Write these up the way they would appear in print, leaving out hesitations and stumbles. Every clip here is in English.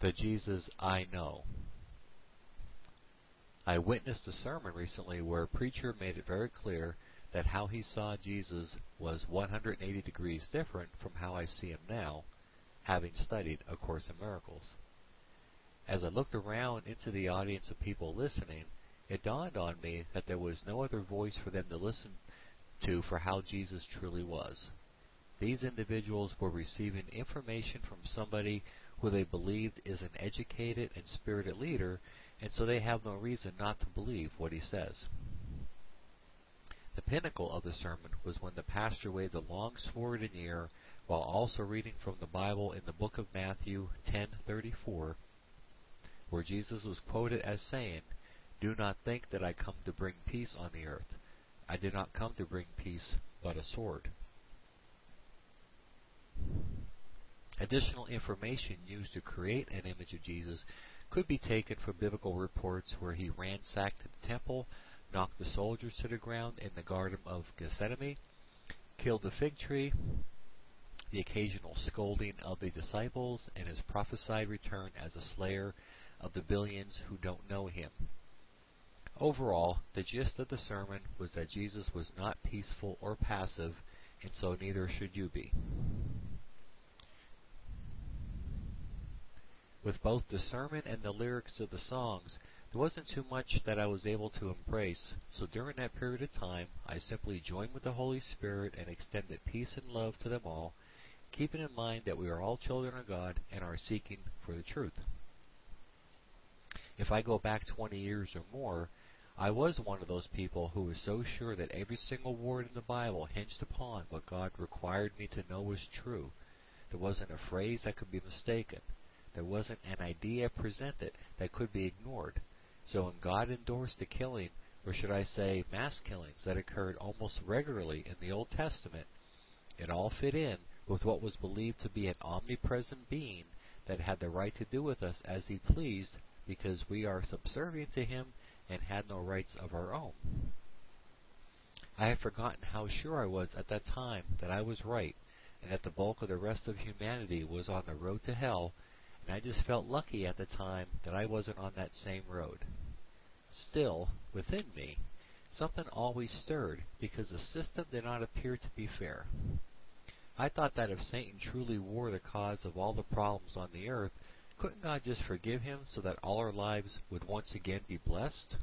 The Jesus I Know. I witnessed a sermon recently where a preacher made it very clear that how he saw Jesus was 180 degrees different from how I see him now, having studied A Course in Miracles. As I looked around into the audience of people listening, it dawned on me that there was no other voice for them to listen to for how Jesus truly was. These individuals were receiving information from somebody who they believed is an educated and spirited leader, and so they have no reason not to believe what he says. The pinnacle of the sermon was when the pastor waved a long sword in the air while also reading from the Bible in the book of Matthew 10:34, where Jesus was quoted as saying, "Do not think that I come to bring peace on the earth. I did not come to bring peace, but a sword." Additional information used to create an image of Jesus could be taken from biblical reports where he ransacked the temple, knocked the soldiers to the ground in the Garden of Gethsemane, killed the fig tree, the occasional scolding of the disciples, and his prophesied return as a slayer of the billions who don't know him. Overall, the gist of the sermon was that Jesus was not peaceful or passive, and so neither should you be. With both the sermon and the lyrics of the songs, there wasn't too much that I was able to embrace, so during that period of time, I simply joined with the Holy Spirit and extended peace and love to them all, keeping in mind that we are all children of God and are seeking for the truth. If I go back 20 years or more, I was one of those people who was so sure that every single word in the Bible hinged upon what God required me to know was true. There wasn't a phrase that could be mistaken. There wasn't an idea presented that could be ignored. So when God endorsed the killing, or should I say mass killings, that occurred almost regularly in the Old Testament, it all fit in with what was believed to be an omnipresent being that had the right to do with us as he pleased because we are subservient to him and had no rights of our own. I had forgotten how sure I was at that time that I was right and that the bulk of the rest of humanity was on the road to hell, and I just felt lucky at the time that I wasn't on that same road. Still, within me, something always stirred because the system did not appear to be fair. I thought that if Satan truly were the cause of all the problems on the earth, couldn't God just forgive him so that all our lives would once again be blessed?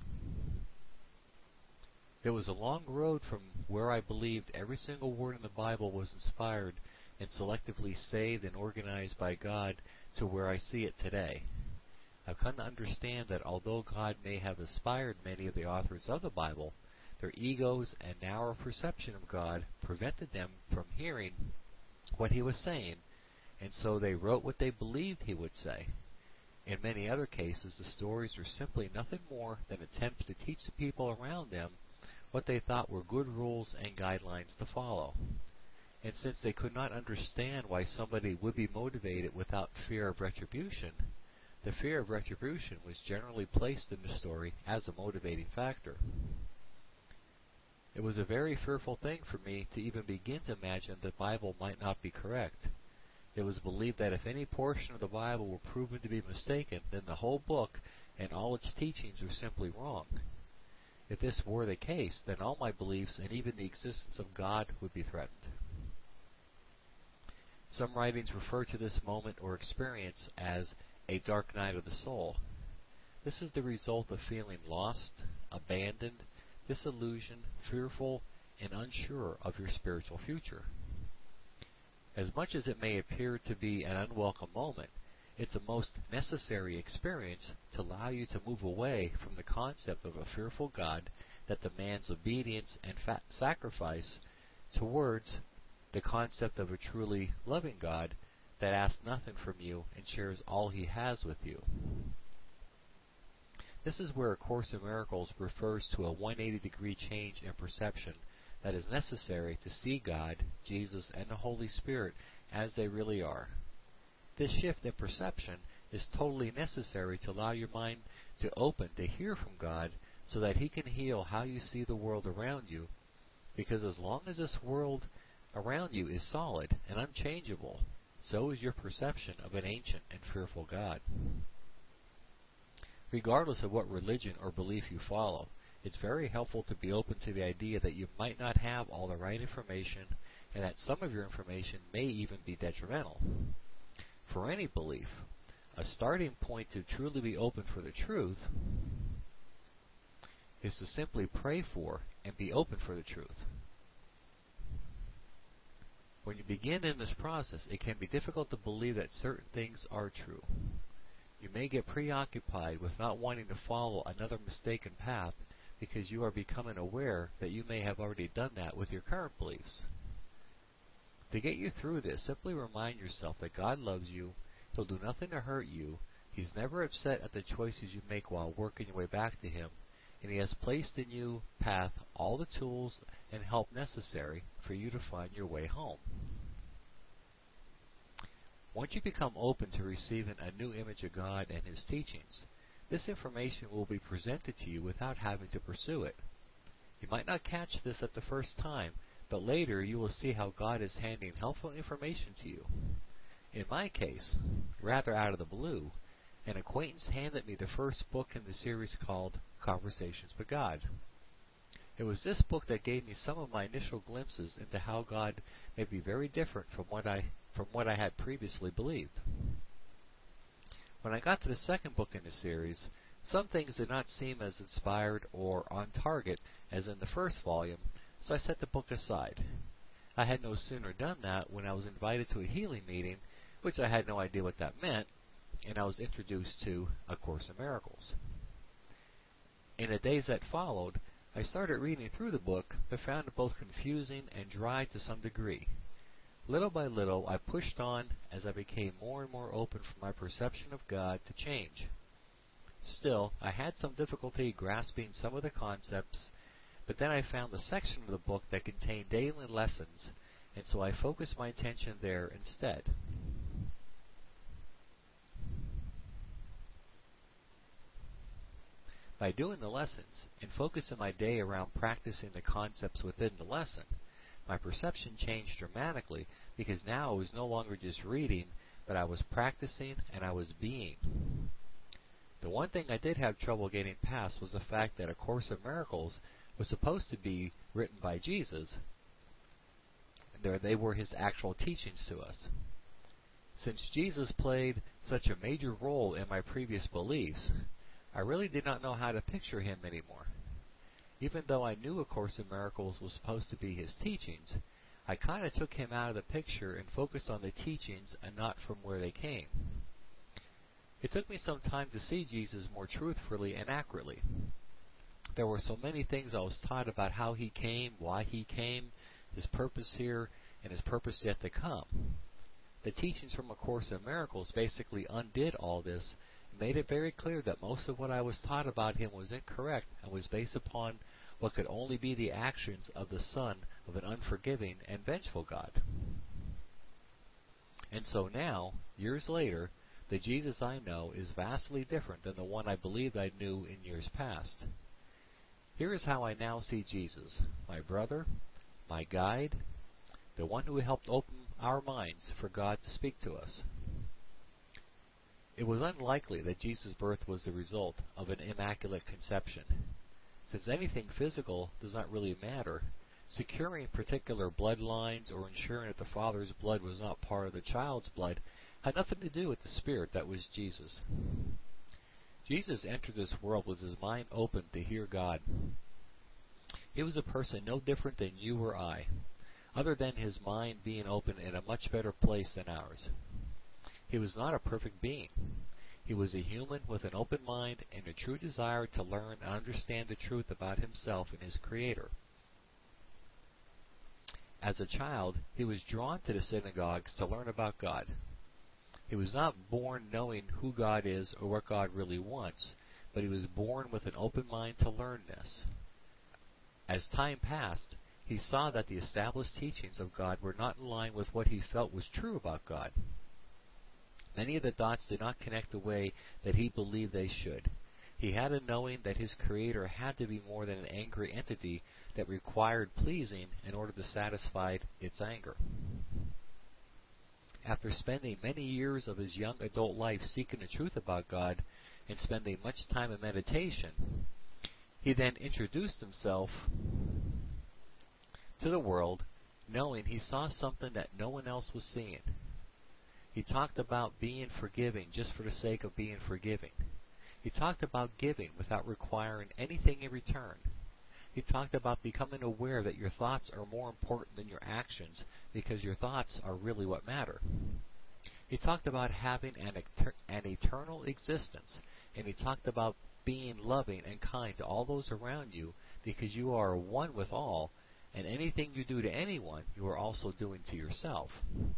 There was a long road from where I believed every single word in the Bible was inspired and selectively saved and organized by God to where I see it today. I've come to understand that although God may have inspired many of the authors of the Bible, their egos and narrow perception of God prevented them from hearing what he was saying, and so they wrote what they believed he would say. In many other cases, the stories were simply nothing more than attempts to teach the people around them what they thought were good rules and guidelines to follow. And since they could not understand why somebody would be motivated without fear of retribution, the fear of retribution was generally placed in the story as a motivating factor. It was a very fearful thing for me to even begin to imagine the Bible might not be correct. It was believed that if any portion of the Bible were proven to be mistaken, then the whole book and all its teachings were simply wrong. If this were the case, then all my beliefs and even the existence of God would be threatened. Some writings refer to this moment or experience as a dark night of the soul. This is the result of feeling lost, abandoned, disillusioned, fearful, and unsure of your spiritual future. As much as it may appear to be an unwelcome moment, it's a most necessary experience to allow you to move away from the concept of a fearful God that demands obedience and sacrifice towards the concept of a truly loving God that asks nothing from you and shares all he has with you. This is where A Course in Miracles refers to a 180-degree change in perception that is necessary to see God, Jesus, and the Holy Spirit as they really are. This shift in perception is totally necessary to allow your mind to open to hear from God so that he can heal how you see the world around you, because as long as this world around you is solid and unchangeable, so is your perception of an ancient and fearful God. Regardless of what religion or belief you follow, it's very helpful to be open to the idea that you might not have all the right information and that some of your information may even be detrimental. For any belief, a starting point to truly be open for the truth is to simply pray for and be open for the truth. When you begin in this process, it can be difficult to believe that certain things are true. You may get preoccupied with not wanting to follow another mistaken path because you are becoming aware that you may have already done that with your current beliefs. To get you through this, simply remind yourself that God loves you, He'll do nothing to hurt you, He's never upset at the choices you make while working your way back to Him, and He has placed in your path all the tools and help necessary for you to find your way home. Once you become open to receiving a new image of God and His teachings, this information will be presented to you without having to pursue it. You might not catch this at the first time, but later you will see how God is handing helpful information to you. In my case, rather out of the blue, an acquaintance handed me the first book in the series called Conversations with God. It was this book that gave me some of my initial glimpses into how God may be very different from what I had previously believed. When I got to the second book in the series, some things did not seem as inspired or on target as in the first volume, so I set the book aside. I had no sooner done that when I was invited to a healing meeting, which I had no idea what that meant, and I was introduced to A Course in Miracles. In the days that followed, I started reading through the book, but found it both confusing and dry to some degree. Little by little, I pushed on as I became more and more open for my perception of God to change. Still, I had some difficulty grasping some of the concepts, but then I found the section of the book that contained daily lessons, and so I focused my attention there instead. By doing the lessons and focusing my day around practicing the concepts within the lesson, my perception changed dramatically because now I was no longer just reading, but I was practicing and I was being. The one thing I did have trouble getting past was the fact that A Course in Miracles was supposed to be written by Jesus. They were His actual teachings to us. Since Jesus played such a major role in my previous beliefs, I really did not know how to picture Him anymore. Even though I knew A Course in Miracles was supposed to be His teachings, I kind of took Him out of the picture and focused on the teachings and not from where they came. It took me some time to see Jesus more truthfully and accurately. There were so many things I was taught about how He came, why He came, His purpose here, and His purpose yet to come. The teachings from A Course in Miracles basically undid all this and made it very clear that most of what I was taught about Him was incorrect and was based upon what could only be the actions of the son of an unforgiving and vengeful God. And so now, years later, the Jesus I know is vastly different than the one I believed I knew in years past. Here is how I now see Jesus, my brother, my guide, the one who helped open our minds for God to speak to us. It was unlikely that Jesus' birth was the result of an immaculate conception. Since anything physical does not really matter, securing particular bloodlines or ensuring that the father's blood was not part of the child's blood had nothing to do with the spirit that was Jesus. Jesus entered this world with his mind open to hear God. He was a person no different than you or I, other than his mind being open in a much better place than ours. He was not a perfect being. He was a human with an open mind and a true desire to learn and understand the truth about himself and his Creator. As a child, he was drawn to the synagogues to learn about God. He was not born knowing who God is or what God really wants, but he was born with an open mind to learn this. As time passed, he saw that the established teachings of God were not in line with what he felt was true about God. Many of the dots did not connect the way that he believed they should. He had a knowing that his Creator had to be more than an angry entity that required pleasing in order to satisfy its anger. After spending many years of his young adult life seeking the truth about God and spending much time in meditation, he then introduced himself to the world, knowing he saw something that no one else was seeing. He talked about being forgiving just for the sake of being forgiving. He talked about giving without requiring anything in return. He talked about becoming aware that your thoughts are more important than your actions because your thoughts are really what matter. He talked about having an eternal existence, and he talked about being loving and kind to all those around you because you are one with all, and anything you do to anyone, you are also doing to yourself.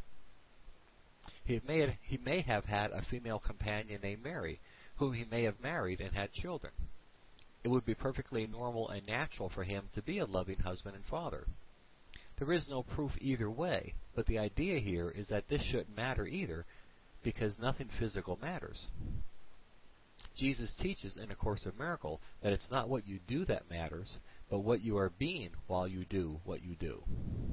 He may have had a female companion named Mary, whom he may have married and had children. It would be perfectly normal and natural for him to be a loving husband and father. There is no proof either way, but the idea here is that this shouldn't matter either, because nothing physical matters. Jesus teaches in A Course in Miracles that it's not what you do that matters, but what you are being while you do what you do.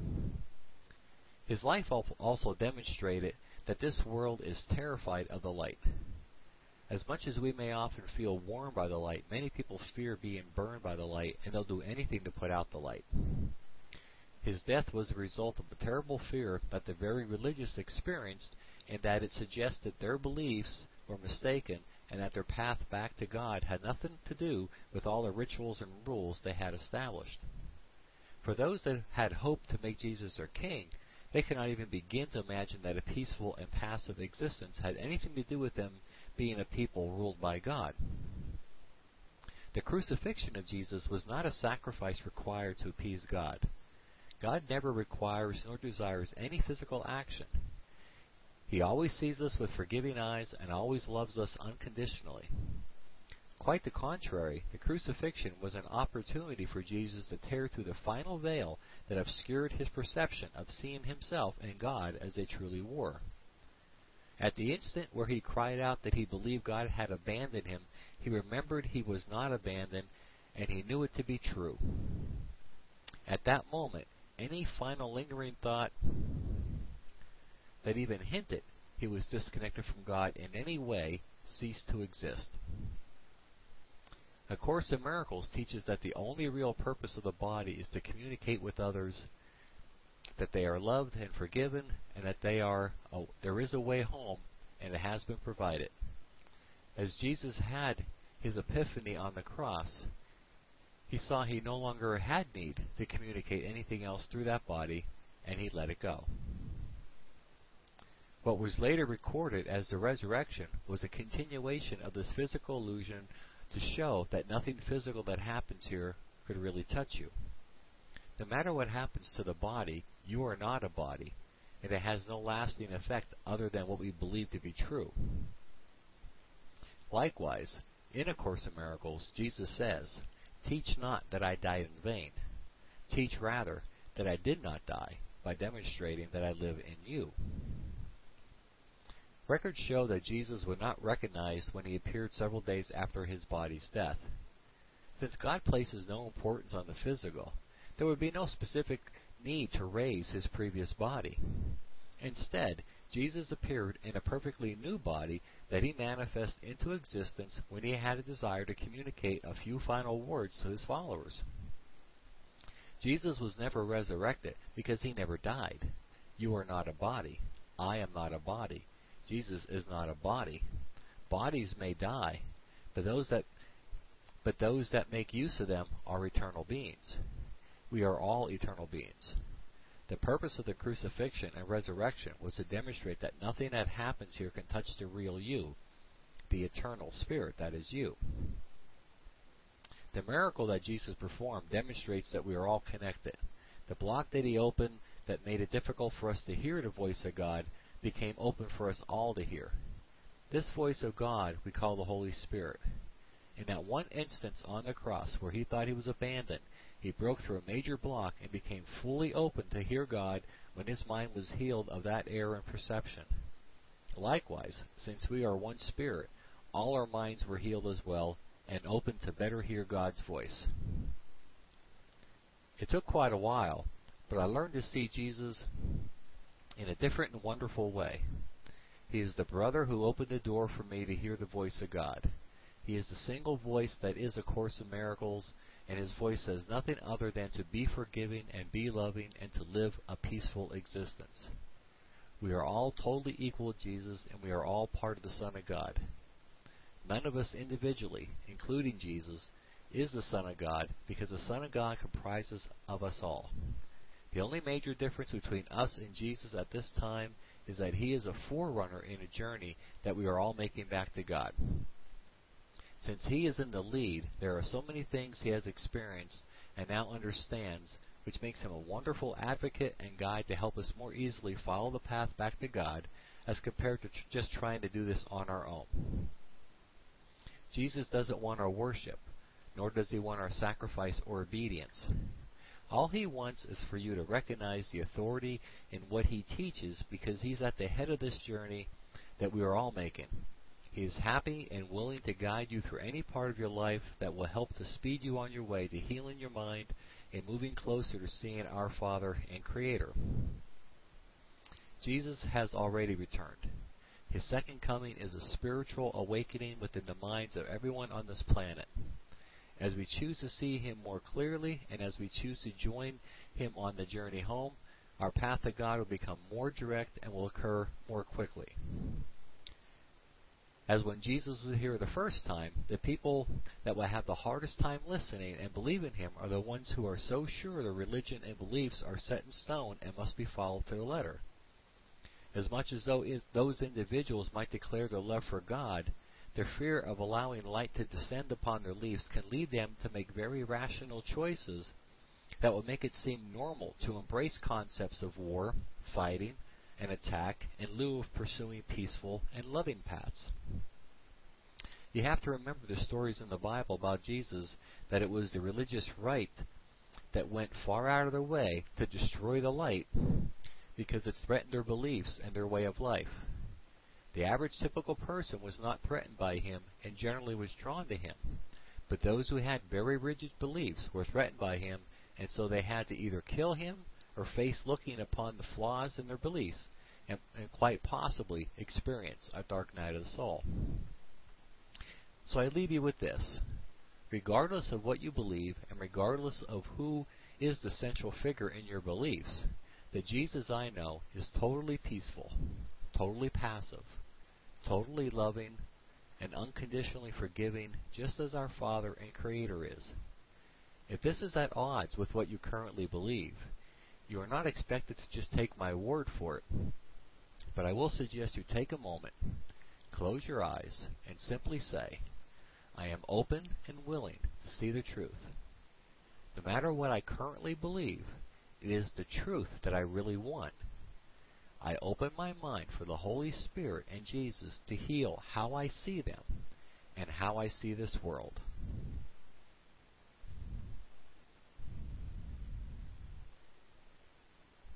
His life also demonstrated that this world is terrified of the light. As much as we may often feel warmed by the light, many people fear being burned by the light, and they'll do anything to put out the light. His death was the result of a terrible fear that the very religious experienced, and that it suggested their beliefs were mistaken, and that their path back to God had nothing to do with all the rituals and rules they had established. For those that had hoped to make Jesus their king, they could not even begin to imagine that a peaceful and passive existence had anything to do with them being a people ruled by God. The crucifixion of Jesus was not a sacrifice required to appease God. God never requires nor desires any physical action. He always sees us with forgiving eyes and always loves us unconditionally. Quite the contrary, the crucifixion was an opportunity for Jesus to tear through the final veil that obscured his perception of seeing himself and God as they truly were. At the instant where he cried out that he believed God had abandoned him, he remembered he was not abandoned, and he knew it to be true. At that moment, any final lingering thought that even hinted he was disconnected from God in any way ceased to exist. A Course in Miracles teaches that the only real purpose of the body is to communicate with others that they are loved and forgiven, and that there is a way home, and it has been provided. As Jesus had his epiphany on the cross, he saw he no longer had need to communicate anything else through that body, and he let it go. What was later recorded as the resurrection was a continuation of this physical illusion to show that nothing physical that happens here could really touch you. No matter what happens to the body, you are not a body, and it has no lasting effect other than what we believe to be true. Likewise, in A Course in Miracles, Jesus says, "Teach not that I died in vain. Teach rather that I did not die, by demonstrating that I live in you." Records show that Jesus was not recognized when he appeared several days after his body's death. Since God places no importance on the physical, there would be no specific need to raise his previous body. Instead, Jesus appeared in a perfectly new body that he manifested into existence when he had a desire to communicate a few final words to his followers. Jesus was never resurrected because he never died. You are not a body. I am not a body. Jesus is not a body. Bodies may die, but those that make use of them are eternal beings. We are all eternal beings. The purpose of the crucifixion and resurrection was to demonstrate that nothing that happens here can touch the real you, the eternal spirit that is you. The miracle that Jesus performed demonstrates that we are all connected. The block that he opened that made it difficult for us to hear the voice of God became open for us all to hear. This voice of God we call the Holy Spirit. In that one instance on the cross where he thought he was abandoned, he broke through a major block and became fully open to hear God when his mind was healed of that error in perception. Likewise, since we are one spirit, all our minds were healed as well and open to better hear God's voice. It took quite a while, but I learned to see Jesus in a different and wonderful way. He is the brother who opened the door for me to hear the voice of God. He is the single voice that is A Course in Miracles, and his voice says nothing other than to be forgiving and be loving and to live a peaceful existence. We are all totally equal with Jesus, and we are all part of the Son of God. None of us individually, including Jesus, is the Son of God, because the Son of God comprises of us all. The only major difference between us and Jesus at this time is that he is a forerunner in a journey that we are all making back to God. Since he is in the lead, there are so many things he has experienced and now understands, which makes him a wonderful advocate and guide to help us more easily follow the path back to God as compared to just trying to do this on our own. Jesus doesn't want our worship, nor does he want our sacrifice or obedience. All he wants is for you to recognize the authority in what he teaches, because he's at the head of this journey that we are all making. He is happy and willing to guide you through any part of your life that will help to speed you on your way to healing your mind and moving closer to seeing our Father and Creator. Jesus has already returned. His second coming is a spiritual awakening within the minds of everyone on this planet. As we choose to see him more clearly, and as we choose to join him on the journey home, our path to God will become more direct and will occur more quickly. As when Jesus was here the first time, the people that will have the hardest time listening and believe in him are the ones who are so sure their religion and beliefs are set in stone and must be followed to the letter. As much as though those individuals might declare their love for God, their fear of allowing light to descend upon their beliefs can lead them to make very rational choices that will make it seem normal to embrace concepts of war, fighting, and attack in lieu of pursuing peaceful and loving paths. You have to remember the stories in the Bible about Jesus, that it was the religious right that went far out of their way to destroy the light because it threatened their beliefs and their way of life. The average typical person was not threatened by him and generally was drawn to him, but those who had very rigid beliefs were threatened by him, and so they had to either kill him or face looking upon the flaws in their beliefs and quite possibly experience a dark night of the soul. So I leave you with this. Regardless of what you believe and regardless of who is the central figure in your beliefs, the Jesus I know is totally peaceful, totally passive, totally loving, and unconditionally forgiving, just as our Father and Creator is. If this is at odds with what you currently believe, you are not expected to just take my word for it, but I will suggest you take a moment, close your eyes, and simply say, I am open and willing to see the truth. No matter what I currently believe, it is the truth that I really want. I open my mind for the Holy Spirit and Jesus to heal how I see them and how I see this world.